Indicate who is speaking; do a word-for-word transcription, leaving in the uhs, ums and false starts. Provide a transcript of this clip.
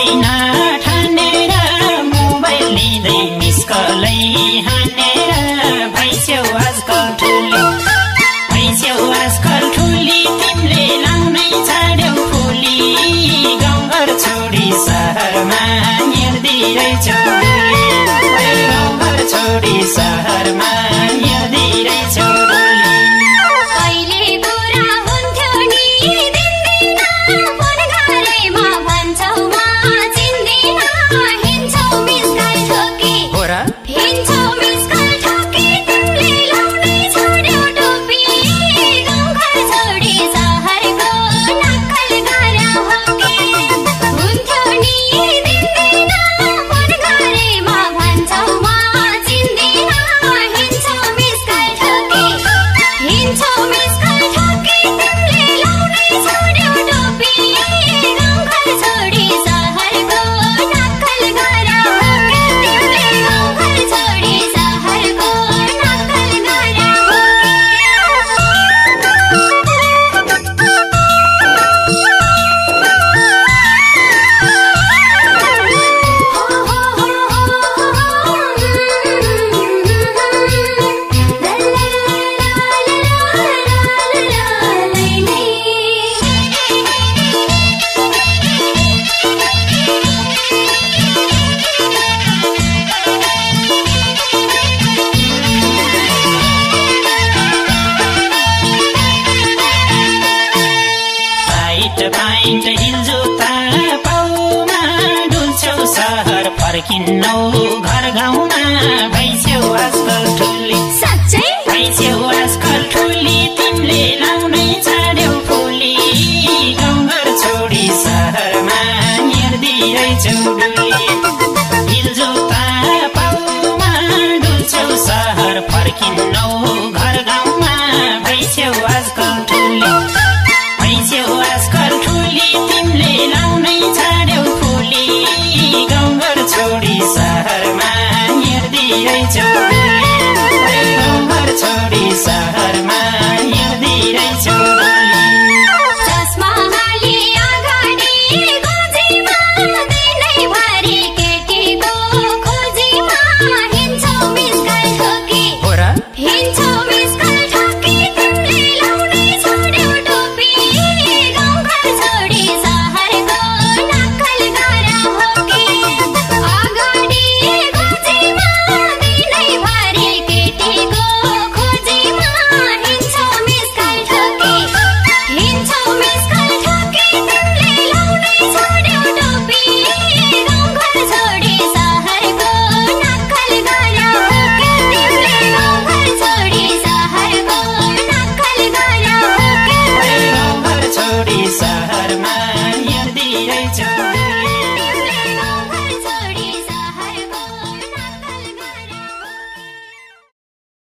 Speaker 1: छैन ठानेर मोबाइल लिँदै मिसकलै हानेर भैस्यौ आजकल ठुली भैस्यौ आजकल ठुली तिमीले लाउनै छाड्यौ फुली गाउँघर छोडी सहरमा हिँड्दिरहेछौ डुली गाउँघर छोडी सहरमा हिँड्दिरहेछौ डुली
Speaker 2: कहिले बुरा हुन्थ्यो नि दिन्दिन फोन गरेमा भन्छौ म चिन्दिन हिँड्छौ मिसकल ठोकी
Speaker 1: हो र
Speaker 2: हिँड्छौ मिसकल ठोकी तिमीले लाउनै छोड्यौ टोपी गाउँघर छोडी सहरको नक्कल गर हो कि हुन्थ्यो नि दिन्दिन फोन गरेमा भन्छौ म चिन्दिन हिँड्छौ मिसकल ठोकी हिँड्छौ मिसकल ठोकी तिमीले लाउनै छोड्यौ टोपी गाउँघर छोडी सहरको नक्कल गर हो कि तिमीले गाउँघर छोडी सहरको नक्कल गर हो
Speaker 1: पाइट पाइट हिलजुत्ता पाउमा डुल्छौ सहर फर्किन्नौ घर गाउँमा भैस्यौ आजकल ठुली
Speaker 2: साँच्चै
Speaker 1: भैस्यौ आजकल ठुली तिमीले लाउनै छाड्यौ फुली गाउँघर छोडी सहरमा हिँड्दिरहेछौ डुली हिलजुत्ता पाउमा डुल्छौ सहर फर्किन्नौ घर गाउँमा भैस्यौ आजकल ठुली भैस्यौ आजकल ठुली तिमीले लाउनै छाड्यौ फुली गाउँघर छोडी सहरमा हिँड्दिरहेछौ